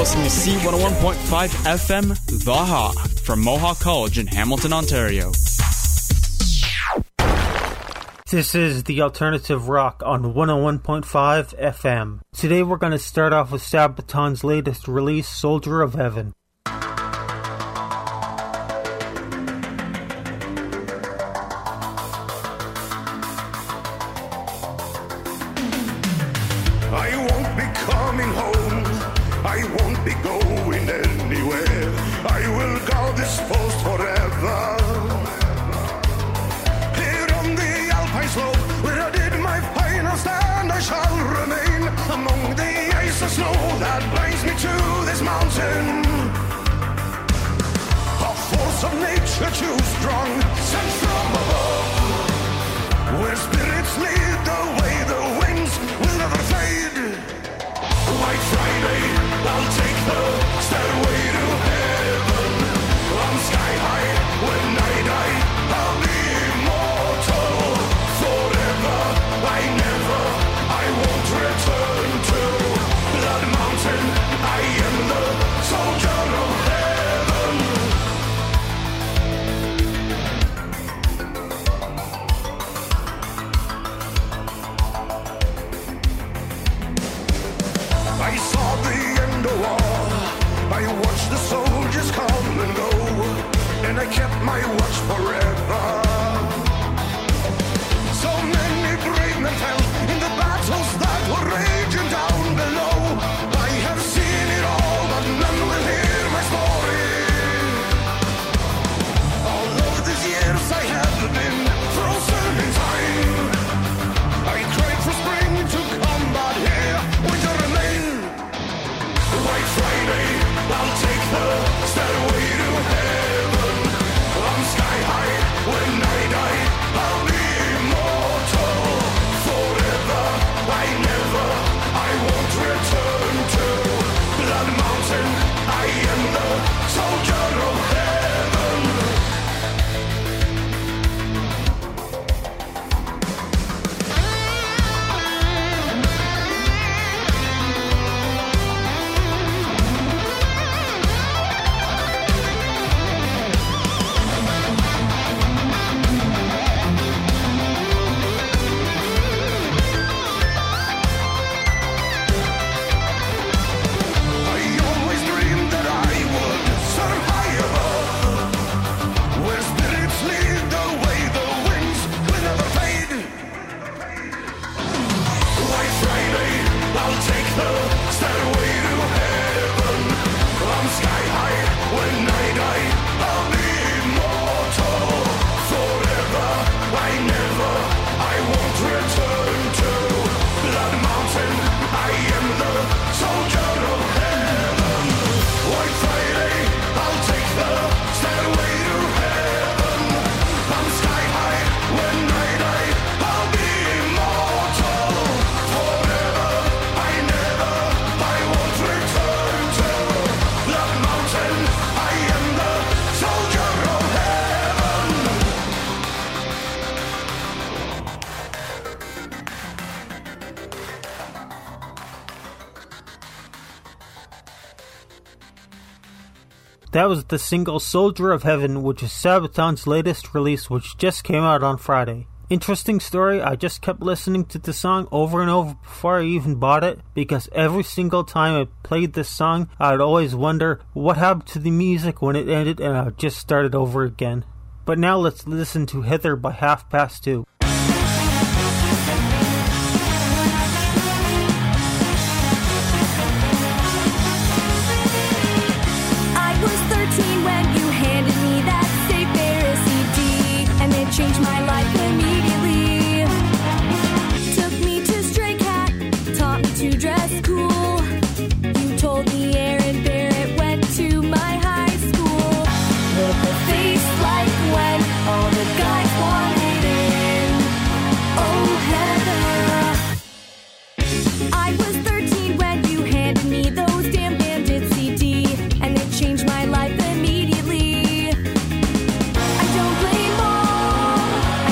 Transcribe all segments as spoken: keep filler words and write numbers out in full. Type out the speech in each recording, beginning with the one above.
listening to C one oh one point five F M, The Hawk, from Mohawk College in Hamilton, Ontario. This is the Alternative Rock on one oh one point five F M. Today we're going to start off with Sabaton's latest release, Soldier of Heaven. Too strong, sent from above, where spirits lead the way, the wings will never fade. White Friday, I'll take the stairway to heaven. I'm sky high, when I die, I'll be immortal. Forever, I never, I won't return to Blood Mountain. I am the soldier of heaven. I watched the soldiers come and go, and I kept my watch forever. So many brave men fell in the battles that were raging down below. I have seen it all, but none will hear my story. All of these years I have been frozen in time. I cried for spring to come, but here winter remains. White Friday, I'll take the stairway to heaven. I'm sky high, when I die, I'll be immortal. Forever, I never, I won't return to Blood Mountain. I am the soldier of heaven. That was the single Soldier of Heaven, which is Sabaton's latest release, which just came out on Friday. Interesting story, I just kept listening to the song over and over before I even bought it, because every single time I played this song, I'd always wonder what happened to the music when it ended, and I'd just start it over again. But now let's listen to Hither by Half Past Two. Changed my life immediately. Took me to Stray Cat, taught me to dress cool. You told me Aaron Barrett went to my high school. With a face like when all the guys wanted in. Oh, Heather. I was thirteen when you handed me those damn Bandit C D, and it changed my life immediately. I don't blame mom.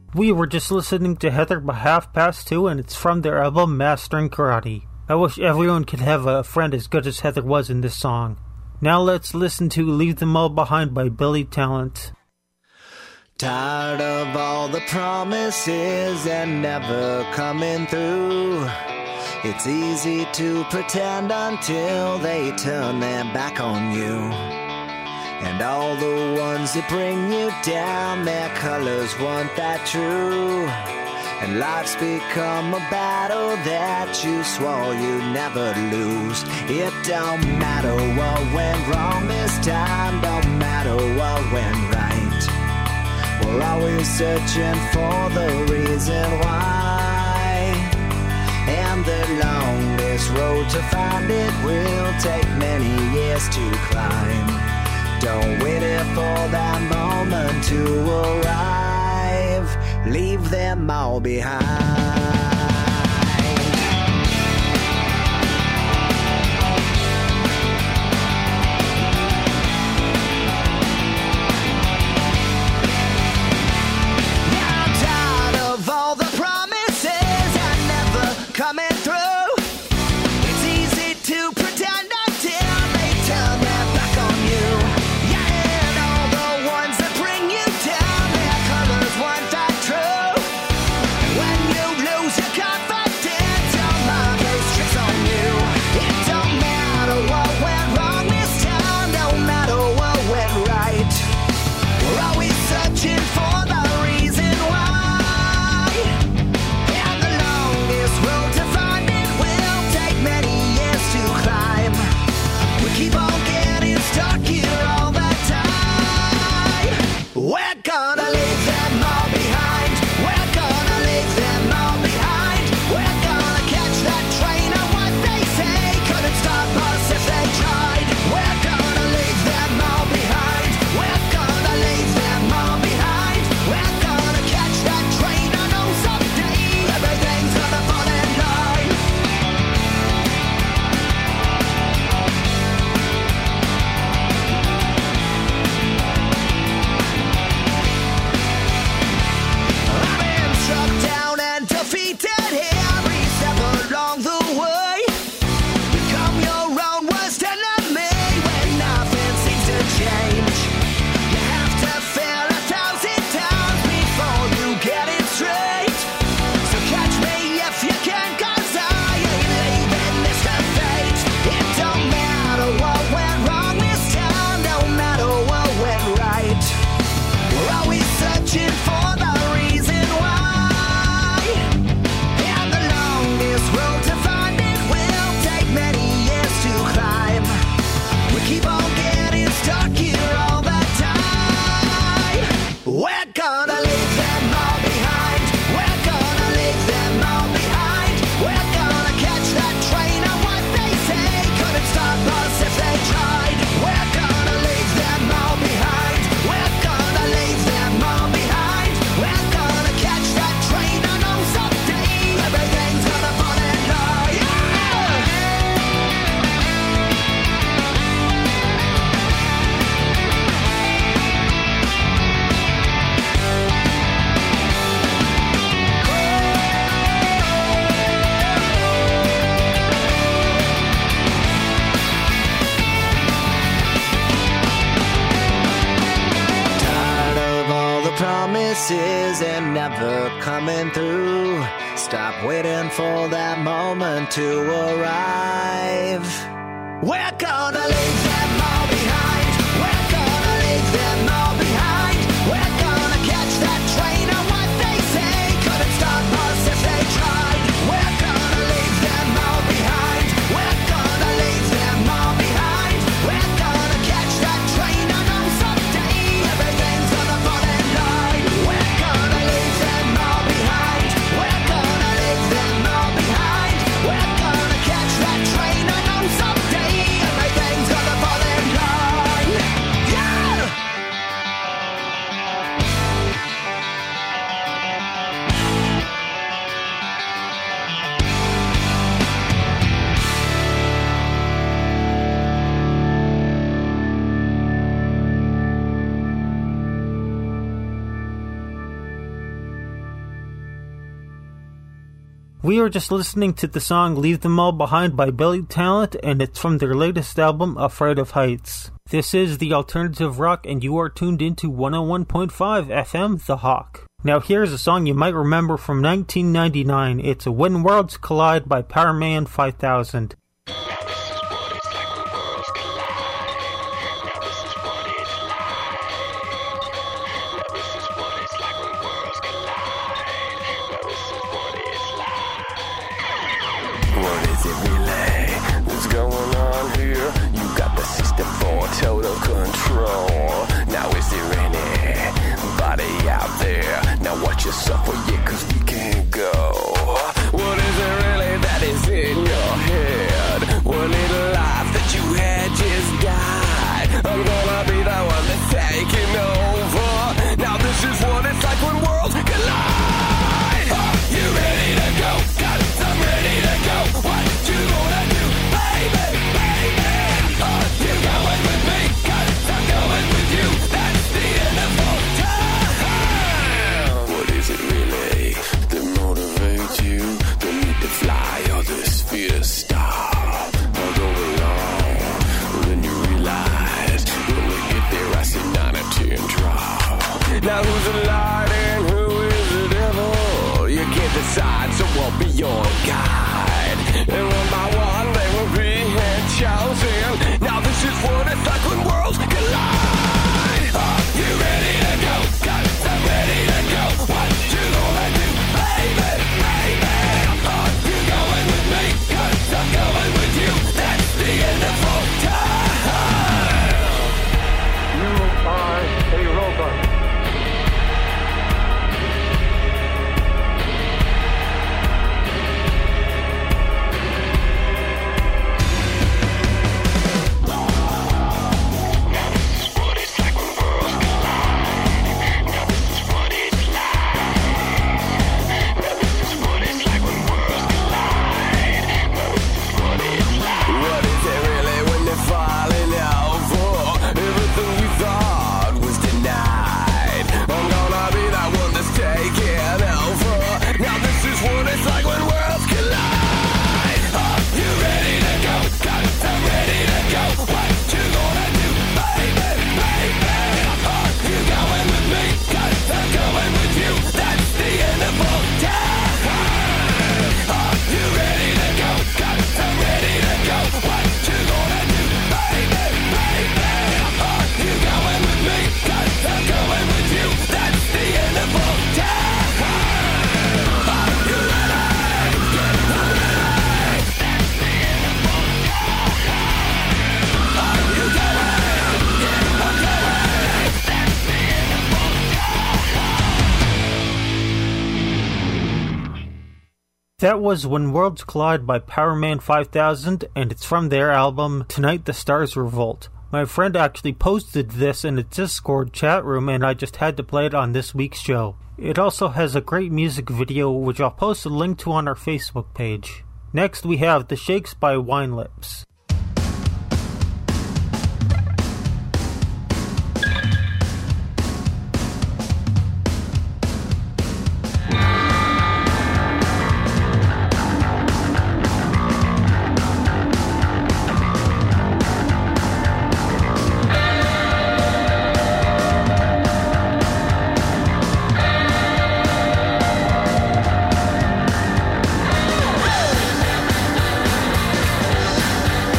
We were just listening to Heather by Half Past Two, and it's from their album Mastering Karate. I wish everyone could have a friend as good as Heather was in this song. Now let's listen to Leave Them All Behind by Billy Talent. Tired of all the promises and never coming through. It's easy to pretend until they turn their back on you. And all the ones that bring you down, their colors weren't that true. And life's become a battle that you swore you'd never lose. It don't matter what went wrong this time, don't matter what went right. We're always searching for the reason why. And the longest road to find it will take many years to climb. Don't wait here for that moment to arrive. Leave them all behind. And never coming through. Stop waiting for that moment to arrive. We're gonna leave them all behind. We're gonna leave them all behind. We're gonna catch that train on what they say couldn't stop us if they tried. We're gonna leave them all behind. We're gonna leave them all behind. We're gonna catch that train. I know someday everything's gonna fall in line. We're gonna leave them all behind. We're gonna leave them all behind. We're gonna catch that train. I know someday everything's gonna fall We were just listening to the song Leave Them All Behind by Billy Talent, and it's from their latest album, Afraid of Heights. This is the Alternative Rock, and you are tuned into one oh one point five F M, The Hawk. Now here's a song you might remember from nineteen ninety-nine. It's When Worlds Collide by Powerman five thousand. Total control. Now is there anybody out there? Now watch yourself, oh yeah, cause we can't go. What is it really that is in your head? One little life that you had just died. I'm gonna be the one that's taking over. Now this is what it's like when worlds collide. Are you ready to go? Got it, I'm ready to go. What you gonna do, baby, baby? Are you going with me? Got it, I'm going with you. That's the end of all time. What is it really that motivates you? The need to fly or this fear to stop? I'll go along, then you realize when we get there, I see nine or ten drop. Now who's the light and who is the devil? You can't decide, so I'll be your guide. And one by one, they will be chosen. Now this is what it's like when worlds collide. Are you ready to go? Got it, I'm ready to go. What you gonna do, baby, baby? Are you going with me? Got it, I'm going with you. That's the end of all time. You are a robot. That was When Worlds Collide by Powerman five thousand, and it's from their album Tonight the Stars Revolt. My friend actually posted this in a Discord chat room, and I just had to play it on this week's show. It also has a great music video, which I'll post a link to on our Facebook page. Next we have The Shakes by Wine Lips. Hey!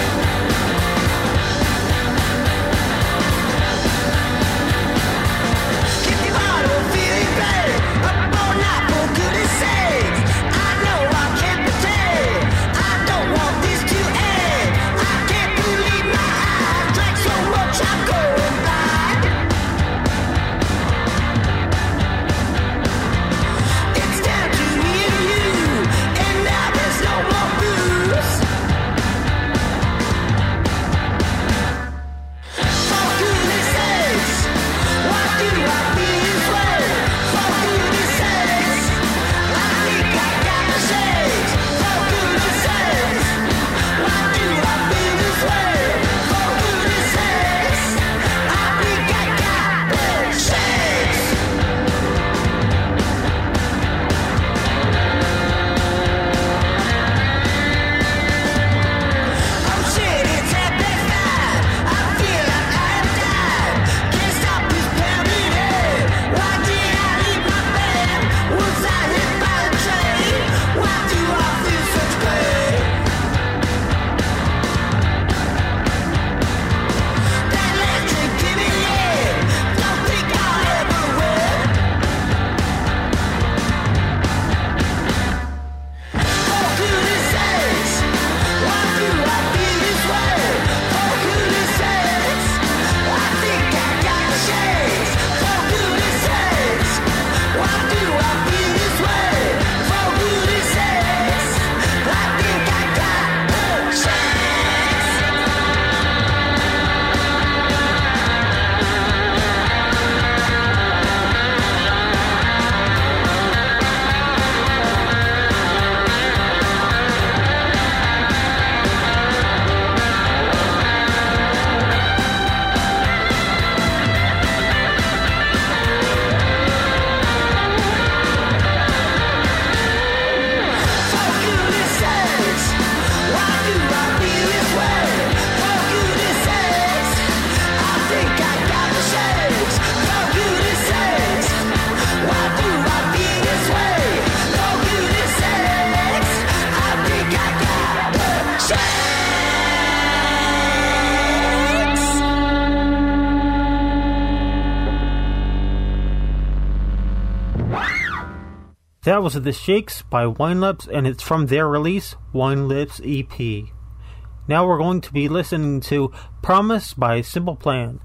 That was The Shakes by Wine Lips, and it's from their release, Wine Lips E P. Now we're going to be listening to Promise by Simple Plan.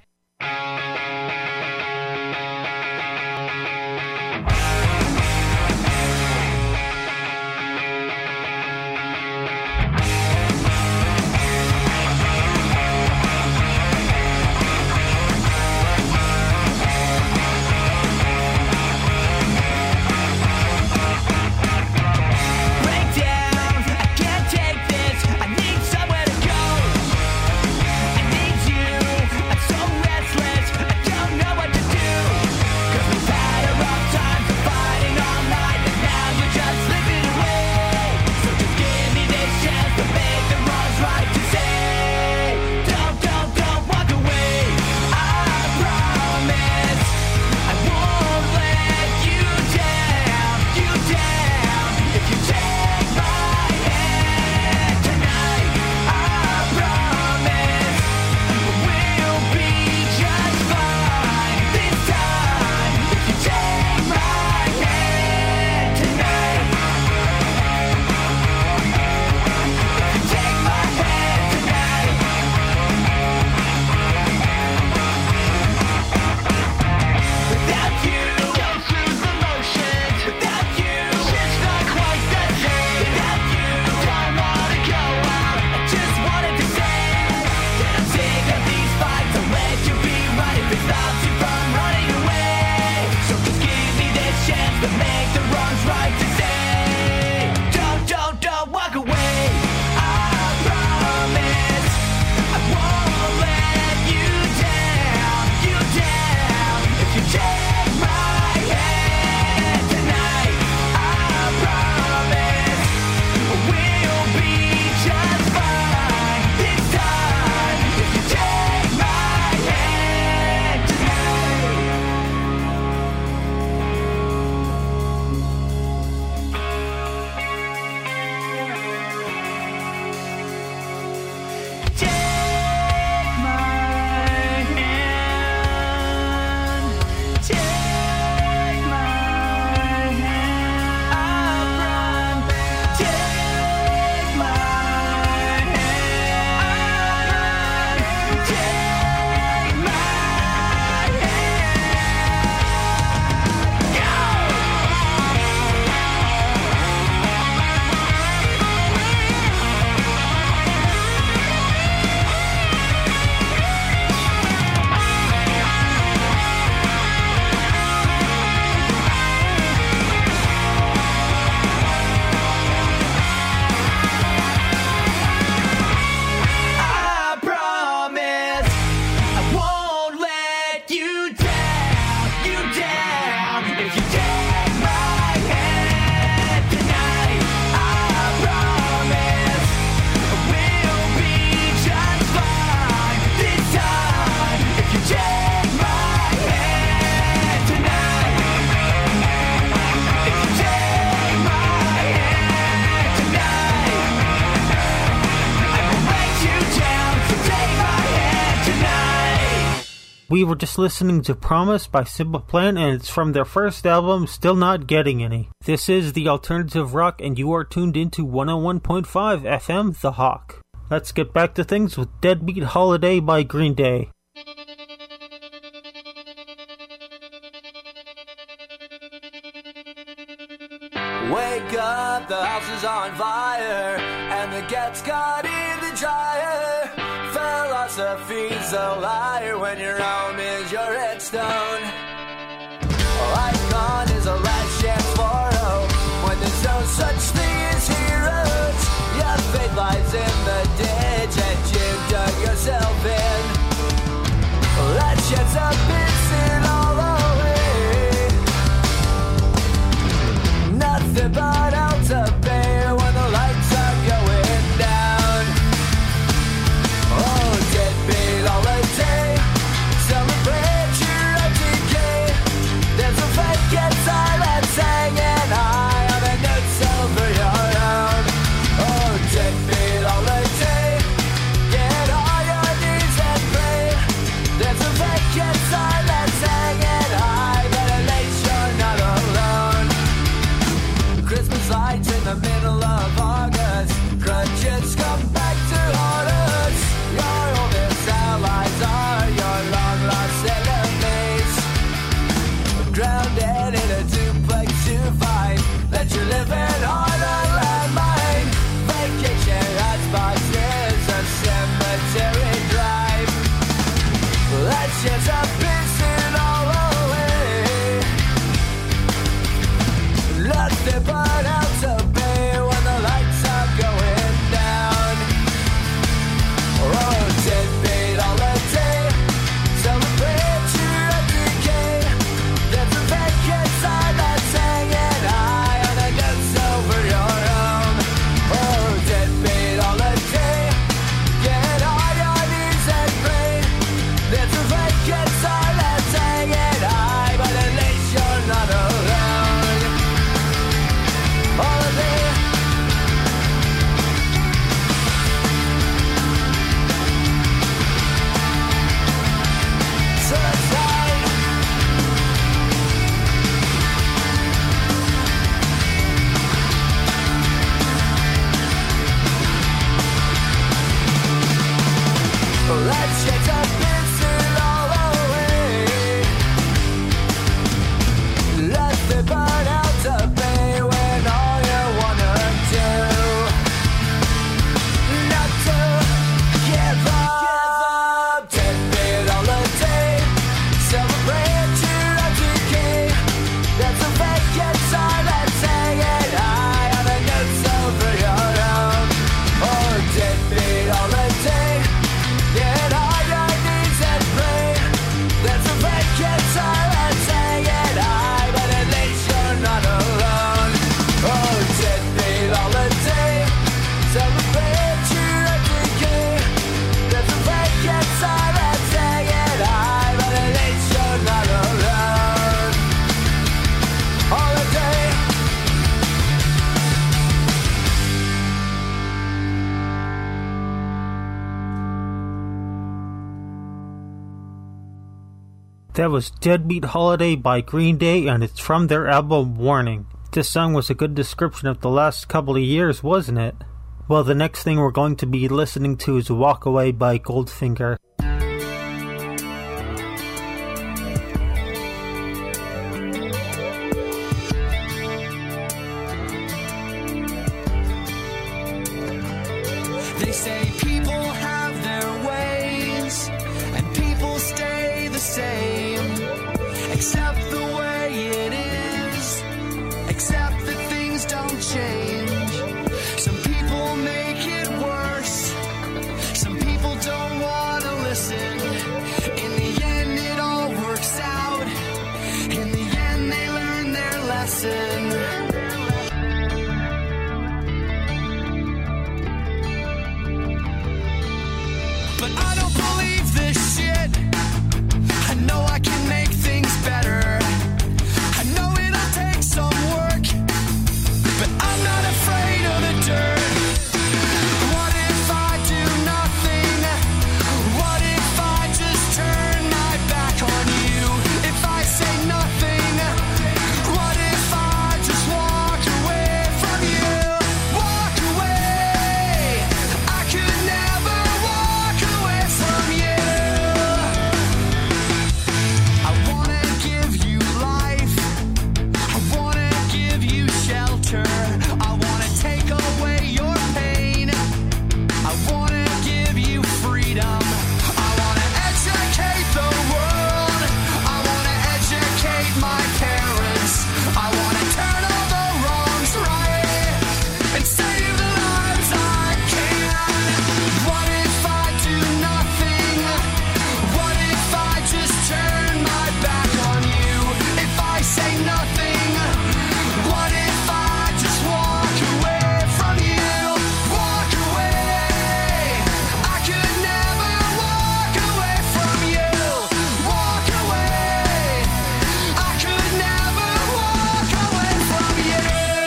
We were just listening to Promise by Simple Plan, and it's from their first album, Still Not Getting Any. This is the Alternative Rock, and you are tuned into one oh one point five F M, The Hawk. Let's get back to things with Deadbeat Holiday by Green Day. Wake up, the house is on fire, and the cat's got in the dryer. Philosophy's a liar when your home is your headstone. Icon is a last chance for hope when there's no such thing as heroes. Your faith lies in the ditch that you dug yourself in. That sheds a pissing all away. Nothing but hell to bear when the lights are going down. Oh, deadbeat holiday, celebrate your empty day. There's a fake inside. chance of pissing all away. Let the burn out to pay when the lights are going down. Oh, deadbeat holiday, celebrate your decay. There's a vacant sign that's hanging high on a noose over your own. Oh, deadbeat holiday, get on your knees and pray. There's a vacant sign that's hanging high, but at least you're not alone. Holiday. Suicide. Let's get the pissing all away. Let the burn out to pay when all you wanna do not to give up. Deadbeat holiday, celebrate your decay. That's a vacant sign that's hanging high on a noose over your own. Oh, deadbeat holiday, get on your knees and pray. There's a vacant sign that's hanging high, but at least you're not alone. Oh, deadbeat holiday, celebrate your decay. There's a vacant sign that's hanging high, but at least you're not alone. Holiday. That was Deadbeat Holiday by Green Day, and it's from their album Warning. This song was a good description of the last couple of years, wasn't it? Well, the next thing we're going to be listening to is Walk Away by Goldfinger. They say people have their ways, and people stay the same. Accept the way it is, accept that things don't change. Some people make it worse, some people don't want to listen. In the end it all works out, in the end they learn their lesson. But I don't believe this shit. I know I can make things better. I know it'll take some work, but I'm not afraid of the dirt. What if I do nothing? What if I just turn my back on you? If I say nothing, what if I just walk away from you? Walk away. I could never walk away from you. I wanna give you life, I wanna give you shelter, I wanna take away your pain, I wanna give you freedom, I wanna educate the world, I wanna educate my parents, I wanna turn all the wrongs right and save the lives I can. What if I do nothing? What if I just turn my back on you? If I say nothing, what if I just walk away from you? Walk away. I could never walk away from you. Walk away. I could never walk away from you.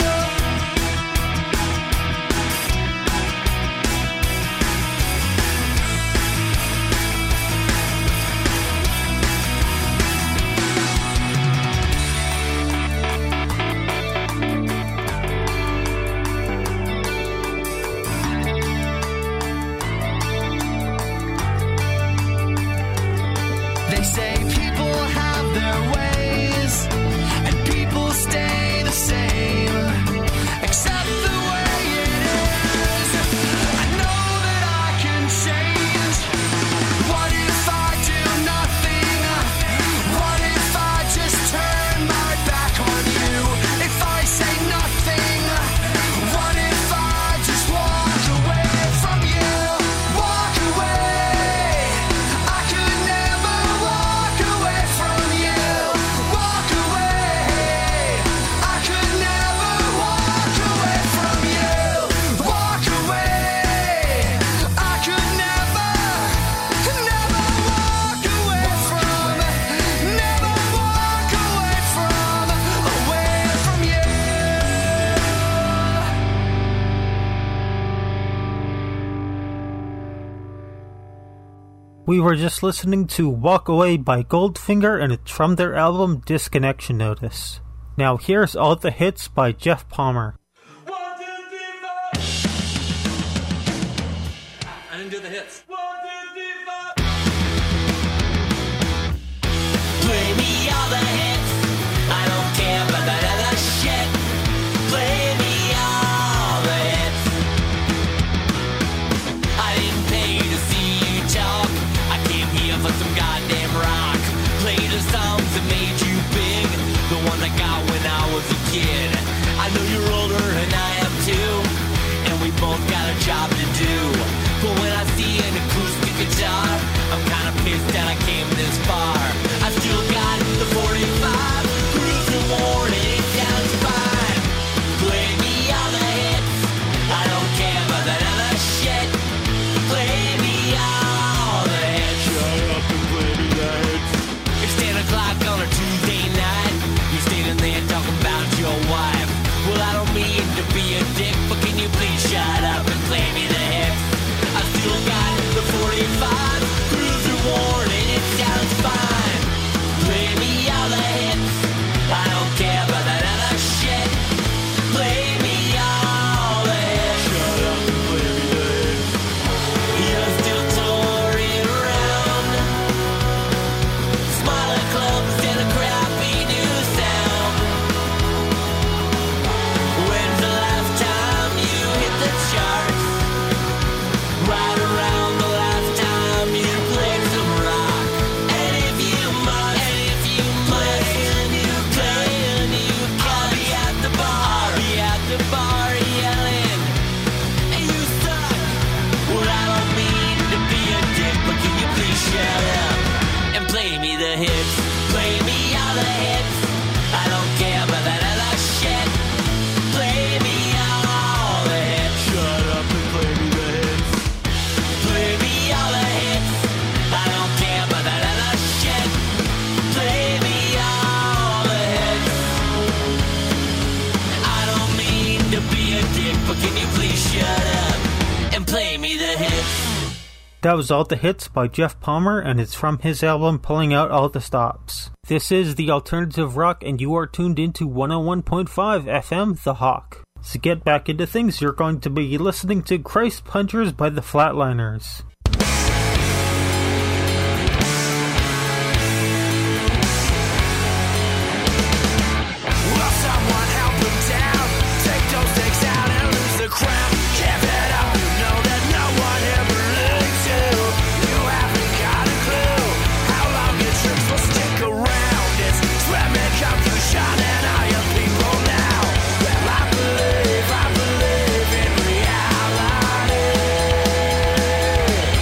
They say people have their ways, and people stay the same. Accept the way it is. I know that I can change. What if I do nothing? We were just listening to Walk Away by Goldfinger, and it's from their album Disconnection Notice. Now here's All the Hits by Jeff Palmer. I didn't do the hits. Play me all the hits. I don't care about that other shit. Play me all the hits. I didn't pay to see you talk. I came here for some goddamn rock. Play the songs that made you big, the ones I got when I was a kid. I know you're older and I am too, and we both got a job to do. But when I see an acoustic guitar, I'm kinda pissed that I came this far. I still got the forty-five, cruising worn and it sounds fine. Play me all the hits, I don't care about that other shit. Play me all the hits. Shut up and play me the hits. It's ten o'clock on a Tuesday night. You're standing there talking about your wife. Well, I don't mean to be a dick, but can you please shut up and play me the hits? I still got the forty-five, cruiser worn and it sounds fine. Play me all the hits, I don't care about that other shit. Play me all the hits. Shut up and play me the hits. You're still touring around, smaller clubs and a crappy new sound. When's the last time you hit the charts? Right around the last time you played some rock. And if you must, and if you must, and you play and you can, I'll be at the bar, I'll be at the bar yelling, and you suck. Well, I don't mean to be a dick, but can you please shut up and play me the hits? Play me all the hits. I don't care about that other shit. Play me all the hits. Shut up and play me the hits. Play me all the hits. I don't care about that other shit. Play me all the hits. I don't mean to be a dick, but can you please shut up and play me the hits? That was All the Hits by Jeff Palmer, and it's from his album Pulling Out All the Stops. This is the Alternative Rock, and you are tuned into one oh one point five F M, The Hawk. To get back into things, you're going to be listening to Christ Punchers by the Flatliners. Will someone help him down? Take those things out and lose the crown. Give it up, you know that no one ever believes you. You haven't got a clue how long your tricks will stick around. It's swimming confusion and I am people now. Well, I believe, I believe in reality.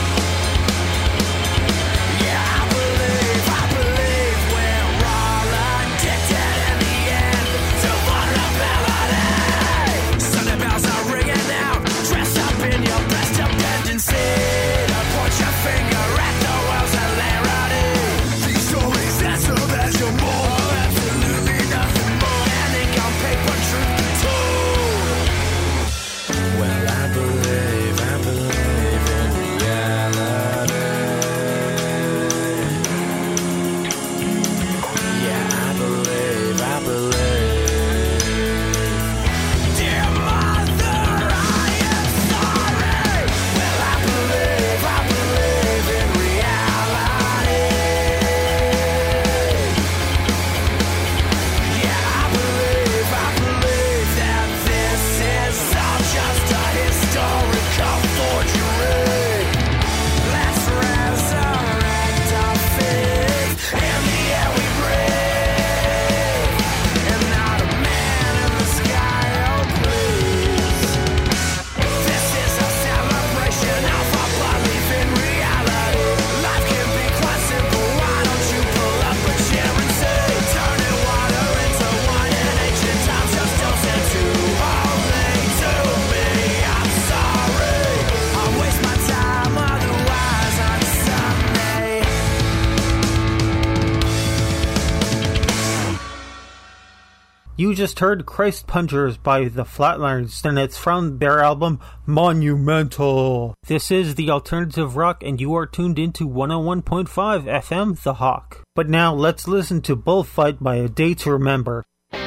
You just heard Christ Punchers by the Flatliners, and it's from their album Monumental. This is the Alternative Rock, and you are tuned into one oh one point five F M, The Hawk. But now, let's listen to Bullfight by A Day to Remember.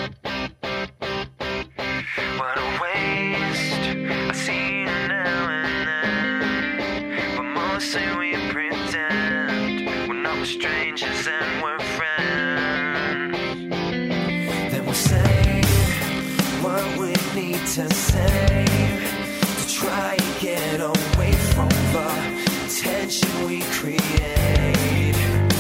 What a waste, I see it now and then, but mostly we pretend we're not strangers and we're friends. Then we'll say what we need to say to try and get away from the tension we create.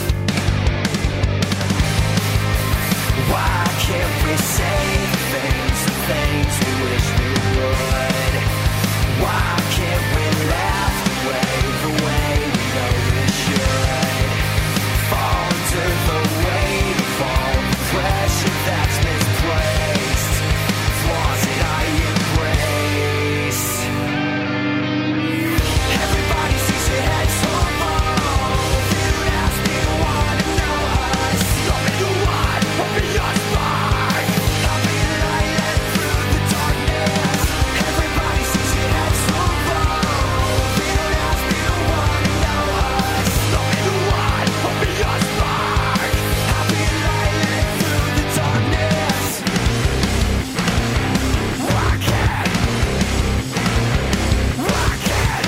Why can't we say things, the things we wish we would? Why can't we laugh away the way we know we should? Fall into the weight of all the pressure that's misplaced, flaws that I embrace. Everybody sees your head so low. If you ask me to wanna know us, tell me you want what be your spark. I'll be lighting through the darkness. Everybody sees your head so low. If you ask me to wanna know us, tell me you want what be your spark. I'll be lighting through the darkness. Rock it, rock it,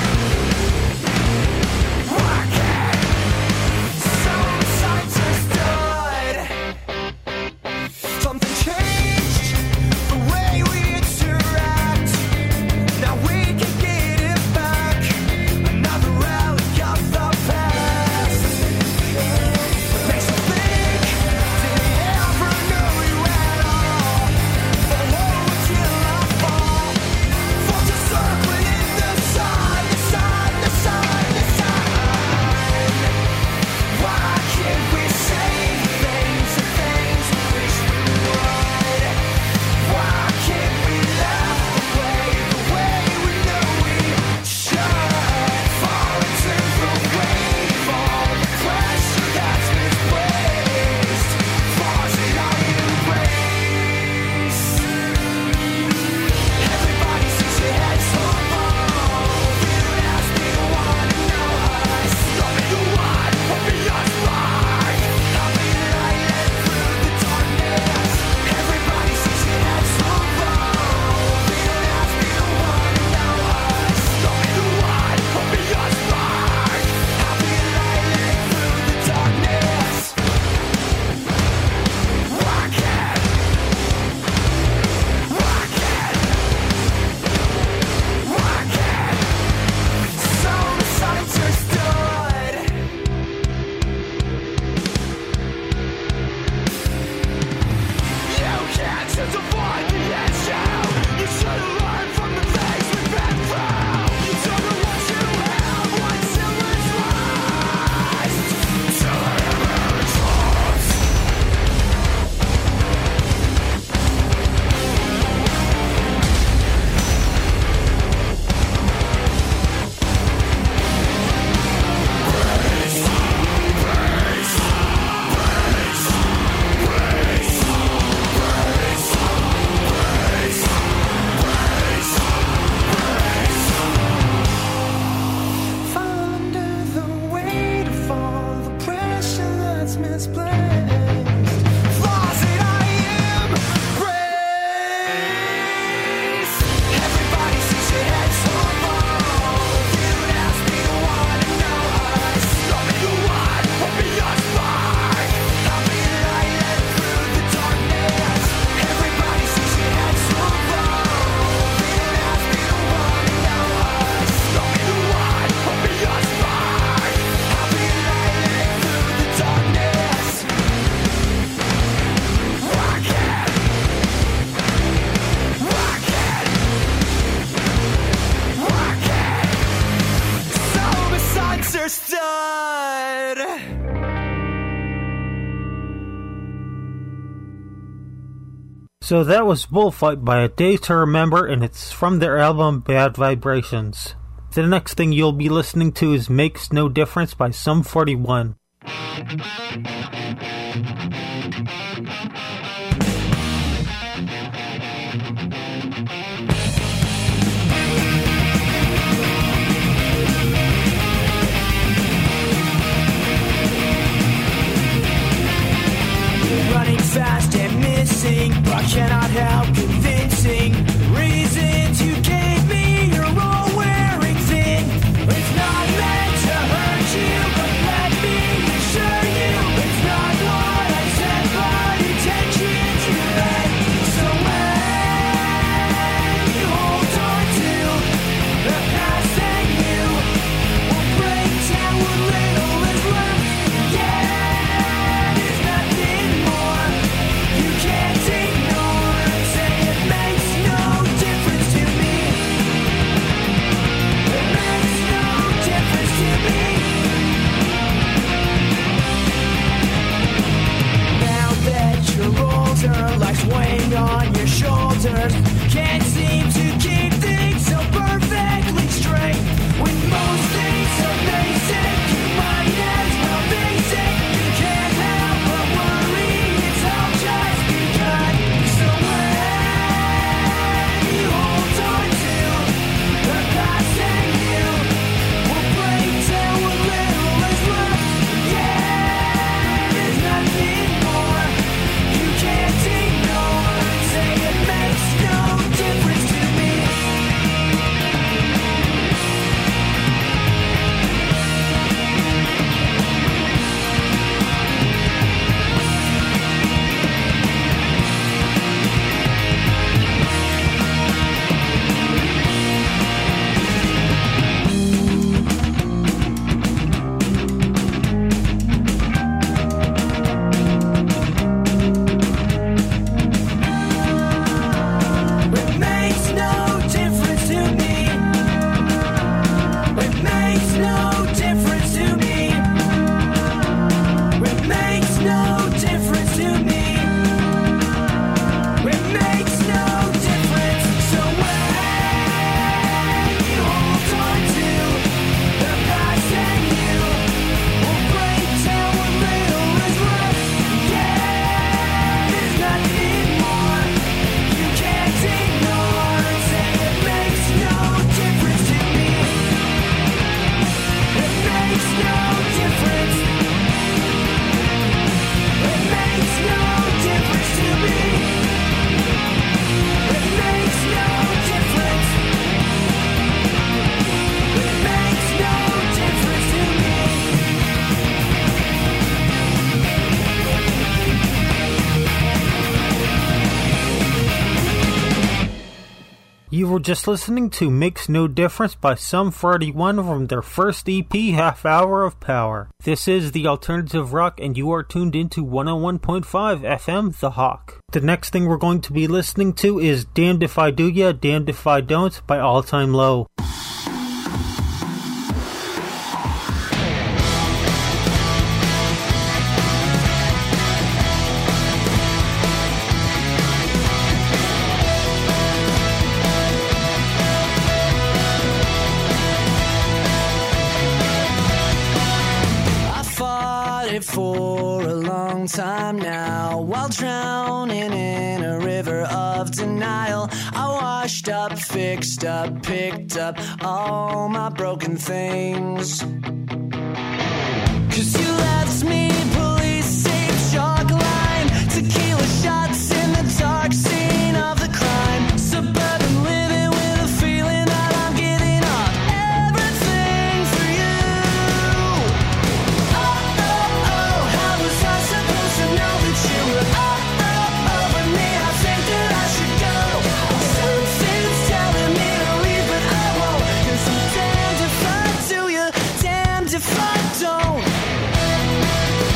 rock it. Some signs are stood. Something changed the way we interact. Now we can get it back. Another relic of the past. Makes you think, did he ever know you at all? Follow until I fall. Fall to circling in the sun, the sun, the sun, the sun. Why can't we say things, the things we wish we would? Why can't we laugh away the way we know we should? Fall into the wave, all the pressure that's misplaced, flaws that I embrace. Everybody sees your head so low. If you ask me to wanna know us, tell me you want what be your spark. I'll be lighting through the darkness. Everybody sees your head so low. If you ask me to wanna know us, tell me you want what be your spark. I'll be lighting through the darkness. Rock it, rock it, rock it. Some signs are stood. You can't just avoid the issue. You should have learned from the things we've been through. You don't know what you have until it's lost. Till it's lost. Fall under the weight of all the pressure that's misplaced. Flaws that I embrace. Everybody sees your head so low. If you ask me to wanna know us, tell me you want what be your spark. I'll be lighting through the darkness. Everybody sees your head so low. If you ask me to wanna know us, tell me you want what be your spark. I'll be lighting through the darkness. Rock it, rock it, rock it. So misunderstood. So that was Bullfight by A Day to Remember, and it's from their album Bad Vibrations. The next thing you'll be listening to is Makes No Difference by Sum forty-one. cannot help convincing reasons you gave me. You're all wearing thin. It's not meant to hurt you, but let me assure you, it's not what I said, but intentions you had. So when you hold on to the past, then you will break down what little is left. Yeah, there's nothing more you can't ignore. Say it makes no difference to me. It makes no difference to me. Now that your older, life's weighing on your shoulders, can't seem to keep things so perfectly straight. With most things so basic, you might as well face it. You can't help but worry, it's all just begun. So when you hold on to the past, and you will break down what little is left. Yeah, there's nothing more you can't ignore. Say it makes no difference to me. It makes no difference to me. It makes no difference to me. It makes no difference to me. It makes no difference. So when you hold on to the past, and you will break down what little is left. Yeah, there's nothing more you can't ignore. Say it makes no difference to me. It makes no difference. It makes no difference to me. It makes no difference. It makes no difference to me. You were just listening to Makes No Difference by Sum forty-one from their first E P, Half Hour of Power. This is the Alternative Rock, and you are tuned into one oh one point five F M, The Hawk. The next thing we're going to be listening to is Damned If I Do Ya, Damned If I Don't by All Time Low. I fought it for a long time now, while drowning in a river of denial. I washed up, fixed up, picked up all my broken things. 'Cause you left me police safe chalk line, tequila shots in the dark scene of the crime. Suburban living with a feeling that I'm giving up everything for you. Oh, oh, oh, how was I supposed to know that you were oh, oh, over me? I think that I should go. Something's telling me to leave, but I won't. 'Cause I'm damned if I do you, damned if I don't.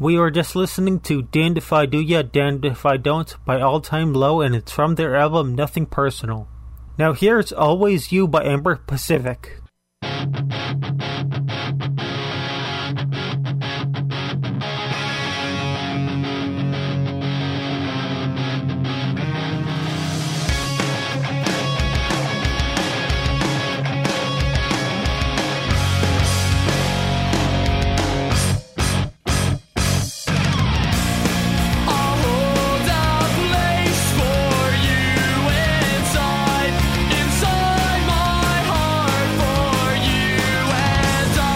We were just listening to Damned If I Do Ya, Damned If I Don't by All Time Low, and it's from their album Nothing Personal. Now here's Always You by Amber Pacific. Inside my heart for you and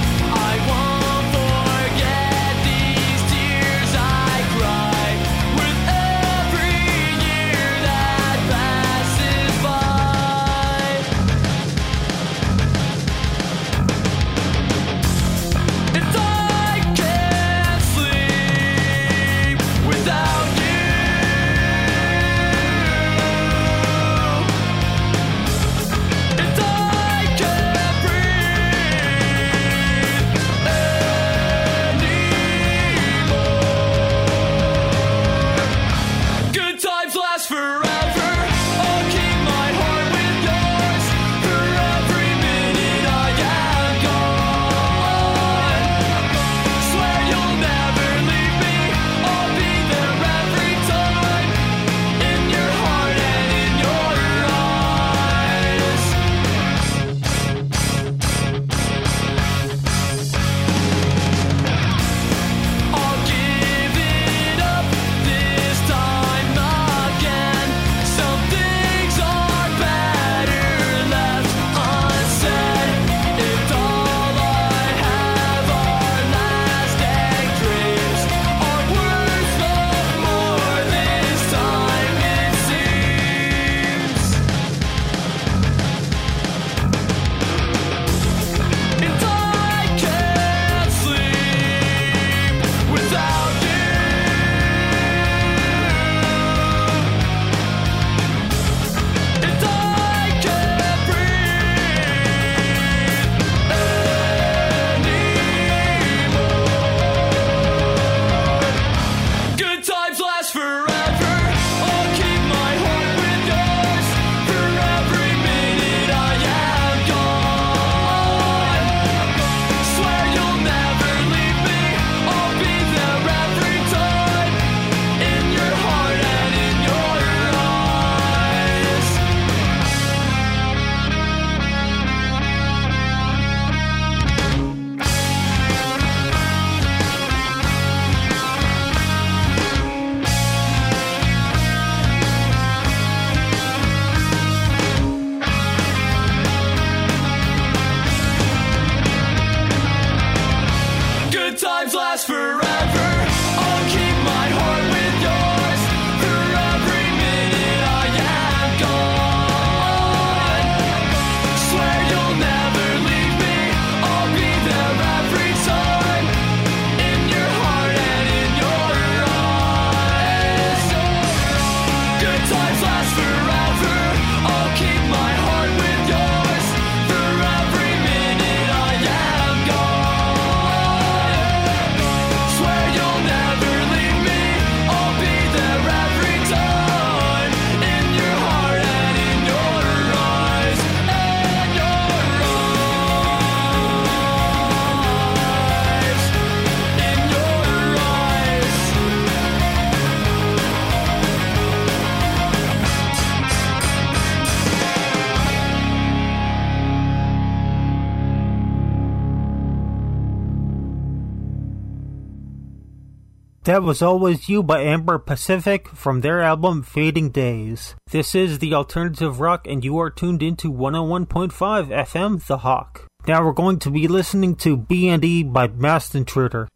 That was Always You by Amber Pacific from their album Fading Days. This is the Alternative Rock and you are tuned into one oh one point five F M The Hawk. Now we're going to be listening to B and E by Masked Intruder.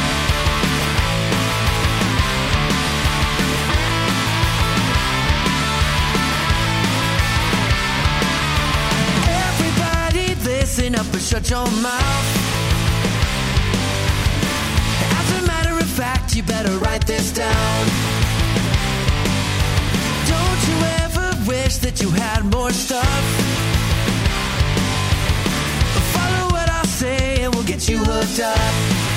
We'll be right back. nothing up but shut your mouth. As a matter of fact, you better write this down. Don't you ever wish that you had more stuff? Follow what I say and we'll get you hooked up.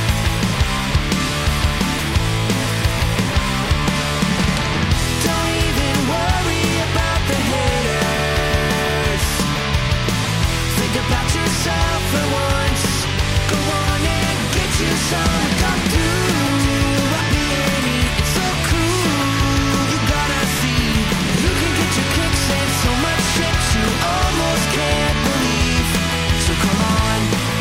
Don't even worry about the haters. Think about yourself for once. Go on and get you some. Come through, happy Annie. It's so cool, you gotta see. You can get your kicks and so much shit you almost can't believe. So come on.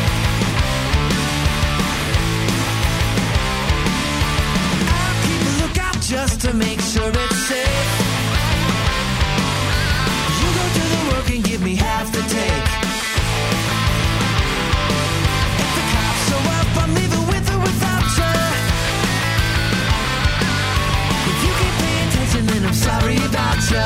I'll keep a lookout just to make sure it's safe. You go do the work and give me half the take. If the cops show up, I'm leaving with or without you. If you can't pay attention, then I'm sorry about you.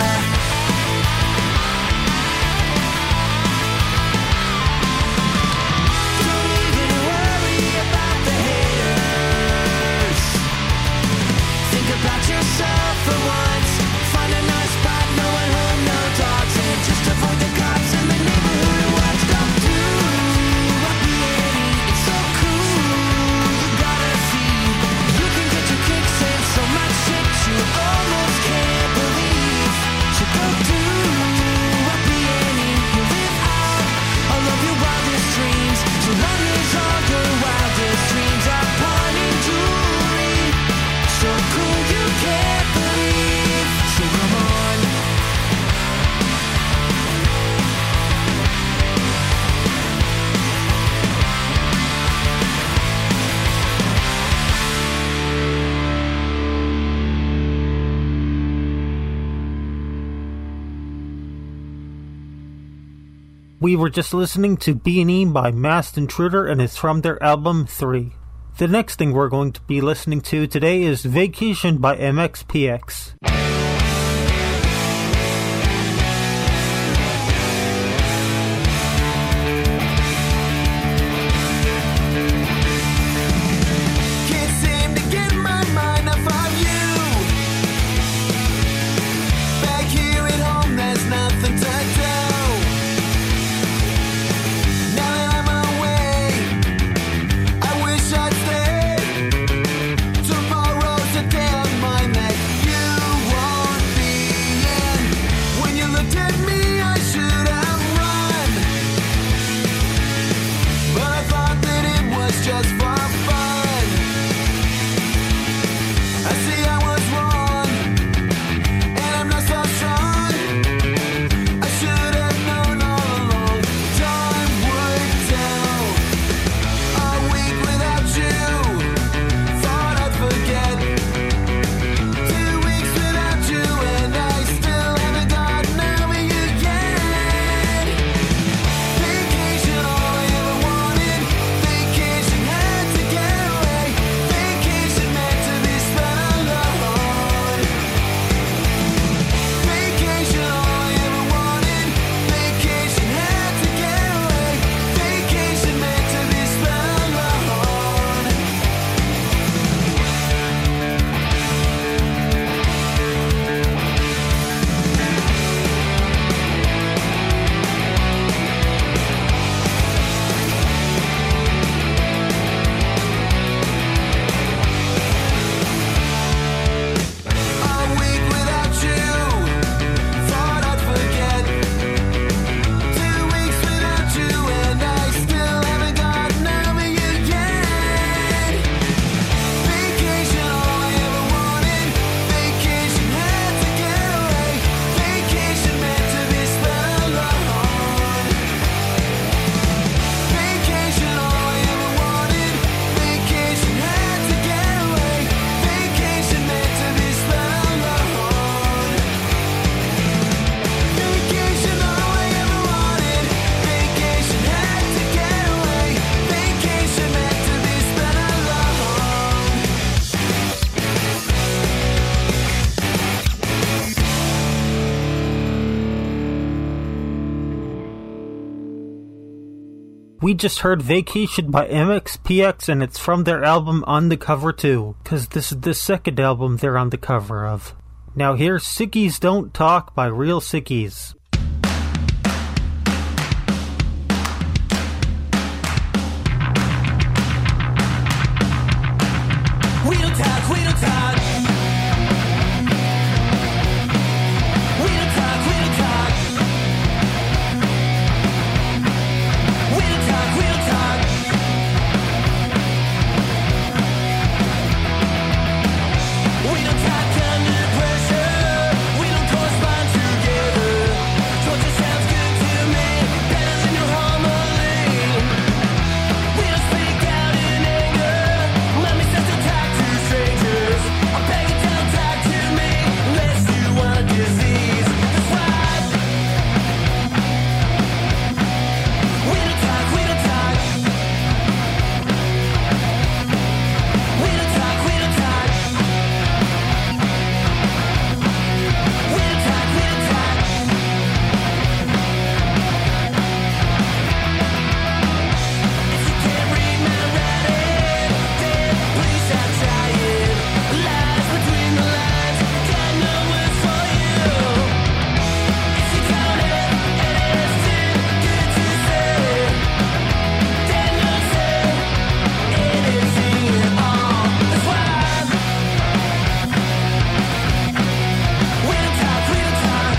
Don't even worry about the haters. Think about yourself for once. Find a nice spot, no one home, no dogs, and just avoid the cops in the neighborhood and watch them do. Happy Annie, it's so cool, you gotta see. You can get your kicks and so much shit you almost can't believe. So go do Happy Annie, you live out all of your wildest dreams. So long as all your wildest dreams are pawn and jewelry. So cool you can't believe. So come on. We were just listening to B and E by Masked Intruder, and it's from their album three. The next thing we're going to be listening to today is Vacation by M X P X. Can't seem to get my mind off of you. Back here at home, there's nothing to do. Now that I'm away, I wish I'd stay. Tomorrow's a day of mine that you We just heard Vacation by M X P X, and it's from their album On the Cover two, because this is the second album they're on the cover of. Now here's Sickies Don't Talk by Real Sickies. We don't talk, we don't talk. We don't talk, we don't talk. We don't talk, we don't talk. We don't talk under pressure. We don't correspond together. Torture sounds good to me, better than your homily. We don't speak out in anger. Mommy says don't talk to strangers. I'm begging, don't talk to me unless you want a disease. That's right. We don't talk, we don't talk. We don't talk, we don't talk. We don't talk, we don't talk. If you can't read my writing, then please stop trying. Lies between the lines, got no words for you. If you don't have anything good to say, then don't say anything at all. That's why we don't talk, we don't talk.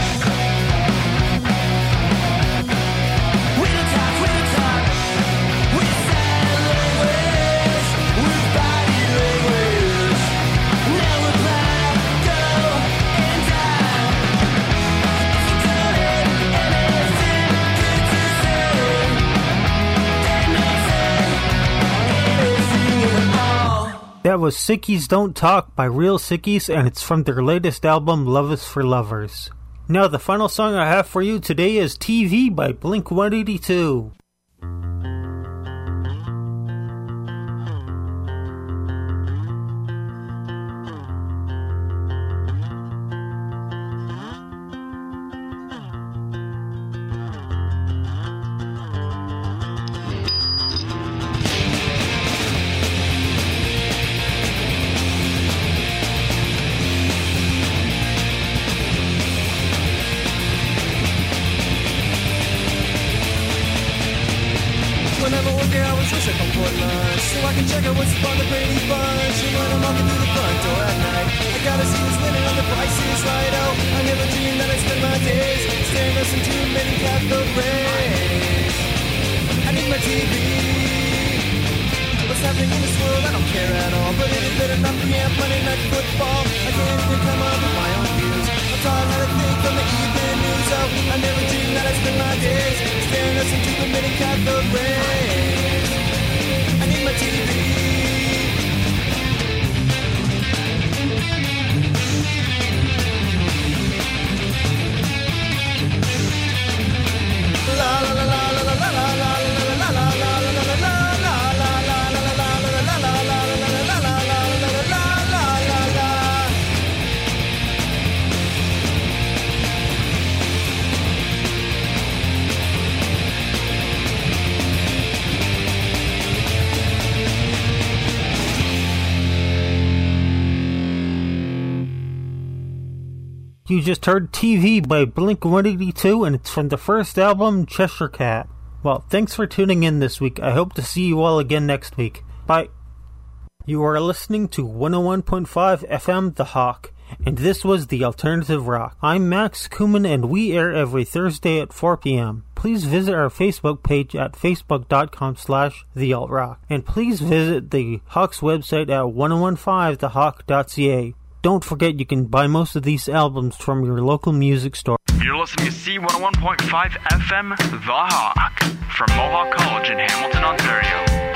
We don't talk, we don't talk. With sign language, with body language. Now reply, go and die. If you don't have anything good to say, then don't say anything at all. That was Sickies Don't Talk by Real Sickies, and it's from their latest album, Love is for Lovers. Now, the final song I have for you today is T V by Blink one eighty-two. Whenever working hours, wish I come for lunch, so I can check out what's on the Brady Bunch. And when I'm walking through the front door at night, I gotta see what's living on the Price is Right. Oh, I never dreamed that I'd spend my days staring at some too many cathode rays. I need my T V. What's happening in this world, I don't care at all. But it is better not be at Monday Night Football. I can't even come up with my own views. I'm taught how to think from the evening news. Oh, I never dreamed that I'd spend my days staring at some too many cathode rays. I need my T V. La la la la la la la la la la la la la You just heard T V by Blink one eighty-two, and it's from the first album, Cheshire Cat. Well, thanks for tuning in this week. I hope to see you all again next week. Bye. You are listening to one oh one point five F M The Hawk, and this was The Alternative Rock. I'm Max Kuman, and we air every Thursday at four p.m. Please visit our Facebook page at facebook.com slash The Alt Rock, and please visit the Hawk's website at ten fifteen the hawk dot c a. Don't forget you can buy most of these albums from your local music store. You're listening to C one oh one point five F M The Hawk from Mohawk College in Hamilton, Ontario.